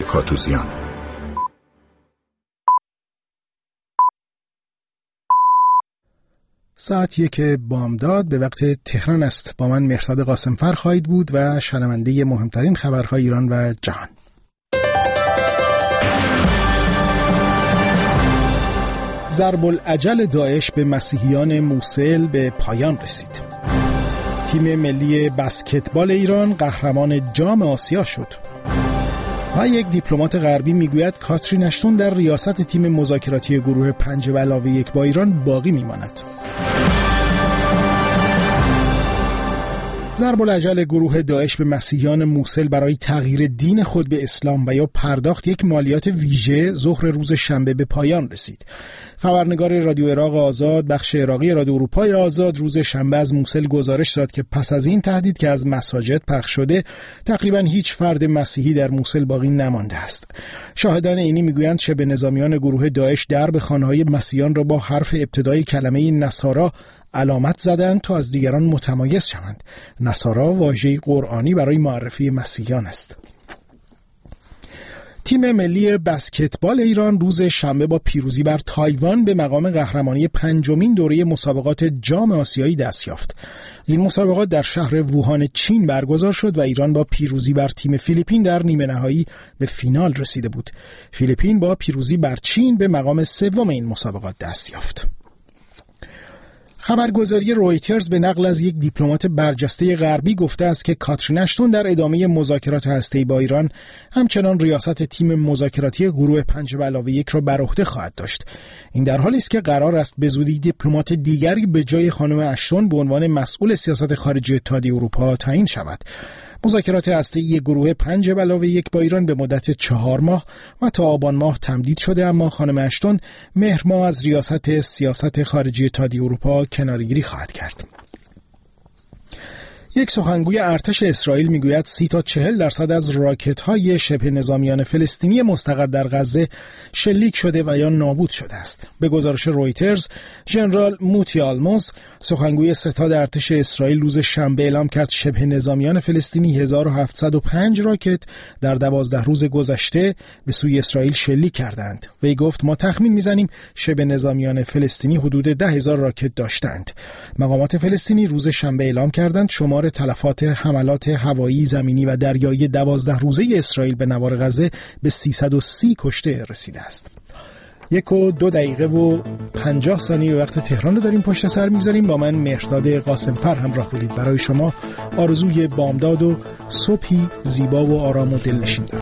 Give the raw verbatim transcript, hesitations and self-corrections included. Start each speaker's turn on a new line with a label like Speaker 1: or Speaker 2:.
Speaker 1: کاتوزیان.
Speaker 2: ساعت یک بامداد به وقت تهران است. با من مهرداد قاسمفر خواهید بود و شنونده مهمترین خبرهای ایران و جهان. ضرب العجل داعش به مسیحیان موصل به پایان رسید. تیم ملی بسکتبال ایران قهرمان جام آسیا شد. و یک دیپلمات غربی میگوید کاترین اشتون در ریاست تیم مذاکراتی گروه پنج به علاوه یک با ایران باقی میماند. ضرب العجل گروه داعش به مسیحیان موصل برای تغییر دین خود به اسلام و یا پرداخت یک مالیات ویژه ظهر روز شنبه به پایان رسید. خبرنگار رادیو عراق آزاد بخش عراقی رادیو اروپای آزاد روز شنبه از موصل گزارش داد که پس از این تهدید که از مساجد پخش شده تقریبا هیچ فرد مسیحی در موصل باقی نمانده است. شاهدان عینی میگویند شبه نظامیان گروه داعش درب خانه‌های مسیحیان را با حرف ابتدایی کلمه نصارا علامت زدند تا از دیگران متمایز شوند. نصارا واژه‌ای قرآنی برای معرفی مسیحیان است. تیم ملی بسکتبال ایران روز شنبه با پیروزی بر تایوان به مقام قهرمانی پنجمین دوره مسابقات جام آسیایی دست یافت. این مسابقات در شهر ووهان چین برگزار شد و ایران با پیروزی بر تیم فیلیپین در نیمه نهایی به فینال رسیده بود. فیلیپین با پیروزی بر چین به مقام سوم این مسابقات دست یافت. خبرگزاری رویترز به نقل از یک دیپلمات برجسته غربی گفته است که کاترین اشتون در ادامه مذاکرات هسته‌ای با ایران همچنان ریاست تیم مذاکراتی گروه پنج به علاوه یک را بر عهده خواهد داشت. این در حالی است که قرار است به زودی دیپلمات دیگری به جای خانم اشتون به عنوان مسئول سیاست خارجی اتحادیه اروپا تعیین شود. مذاکرات هسته‌ای گروه پنج به علاوه یک با ایران به مدت چهار ماه و تا آبان ماه تمدید شده، اما خانم اشتون مهر ماه از ریاست سیاست خارجی اتحادیه اروپا کناره‌گیری خواهد کرد. یک سخنگوی ارتش اسرائیل میگوید سی تا چهل درصد از راکت‌های شبه نظامیان فلسطینی مستقر در غزه شلیک شده و یا نابود شده است. به گزارش رویترز، ژنرال موتی آلموس، سخنگوی ستاد ارتش اسرائیل روز شنبه اعلام کرد شبه نظامیان فلسطینی هزار و هفتصد و پنج راکت در دوازده روز گذشته به سوی اسرائیل شلیک کردند. وی گفت ما تخمین میزنیم شبه نظامیان فلسطینی حدود ده هزار راکت داشتند. مقامات فلسطینی روز شنبه اعلام کردند شمار تلفات حملات هوایی، زمینی و دریایی دوازده روزه اسرائیل به نوار غزه به سیصد و سی کشته رسیده است. یک و دو دقیقه و پنجاه ثانیه وقت تهران رو داریم پشت سر میگذاریم. با من مهرداد قاسمفر همراه بودید. برای شما آرزوی بامداد و صبحی زیبا و آرام و دلنشین دارم.